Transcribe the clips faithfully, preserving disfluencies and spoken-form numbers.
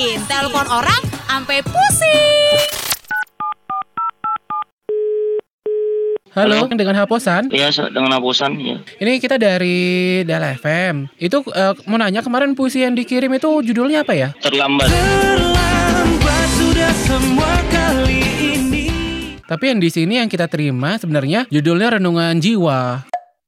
Pusing, telepon orang sampai pusing. Halo, Halo, dengan Haposan? Iya, dengan Haposan, ya. Ini kita dari Dala F M. Itu uh, mau nanya, kemarin puisi yang dikirim itu judulnya apa ya? Terlambat. Terlambat sudah semua kali ini. Tapi yang di sini yang kita terima sebenarnya judulnya Renungan Jiwa.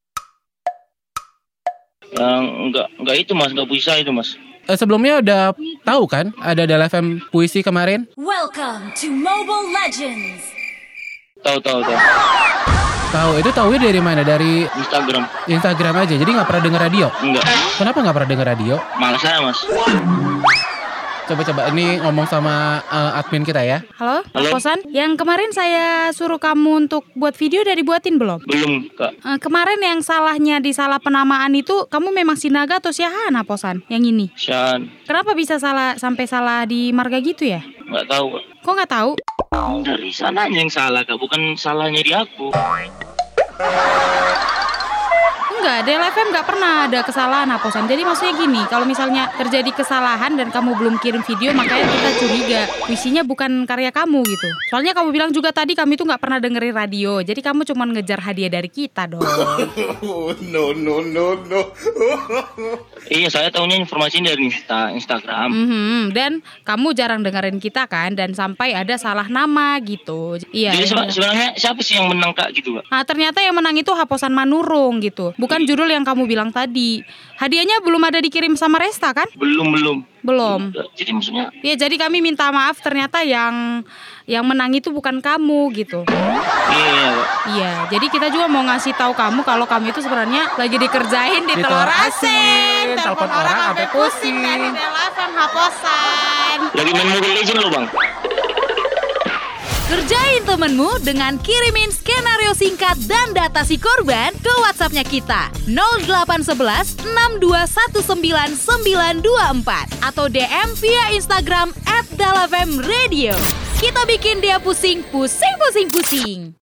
Yang enggak enggak itu Mas, enggak puisi itu Mas. Uh, sebelumnya udah tahu kan ada Dala F M puisi kemarin? Welcome to Mobile Legends. Tahu tahu tahu. Tahu, itu tahunya dari mana? Dari Instagram. Instagram aja. Jadi nggak pernah denger radio? Enggak. Kenapa nggak pernah denger radio? Malas saya Mas. Coba-coba ini ngomong sama uh, admin kita ya. Halo, Halo. Haposan. Yang kemarin saya suruh kamu untuk buat video udah dibuatin belum? Belum, Kak. Uh, kemarin yang salahnya di salah penamaan itu kamu memang Sinaga atau Syahan, Haposan? Yang ini. Syan. Kenapa bisa salah sampai salah di marga gitu ya? Enggak tahu, Kak. Kok nggak tahu? Dari sananya yang salah, Kak, bukan salahnya di aku. Enggak, Dela F M nggak pernah ada kesalahan, Haposan. Jadi maksudnya gini, kalau misalnya terjadi kesalahan dan kamu belum kirim video, makanya kita curiga puisinya bukan karya kamu gitu. Soalnya kamu bilang juga tadi kami tuh nggak pernah dengerin radio, jadi kamu cuma ngejar hadiah dari kita dong. No no no no. Iya, saya tahunya informasinya dari Insta, Instagram. Mm-hmm. Dan kamu jarang dengerin kita kan, dan sampai ada salah nama gitu. Iya. Jadi iya. seba- sebenarnya siapa sih yang menang, Kak, gitu, Kak? Nah, ternyata yang menang itu Haposan Manurung gitu. Bukan judul yang kamu bilang tadi. Hadiahnya belum ada dikirim sama Resta kan? Belum, belum. Belum. Jadi maksudnya Ya, jadi kami minta maaf, ternyata yang yang menang itu bukan kamu gitu. iya, iya, Kak. Iya, jadi kita juga mau ngasih tahu kamu kalau kamu itu sebenarnya lagi dikerjain di, Di telur telur asin. asin. Telepon orang sampai pusing. dari telepon Haposan. Lagi main Mobile Legends loh, Bang. Kerjain temenmu dengan kirimin skenario singkat dan data si korban ke WhatsAppnya kita nol delapan satu satu enam dua satu sembilan sembilan dua empat atau D M via Instagram at dalafm radio. Kita bikin dia pusing, pusing, pusing, pusing.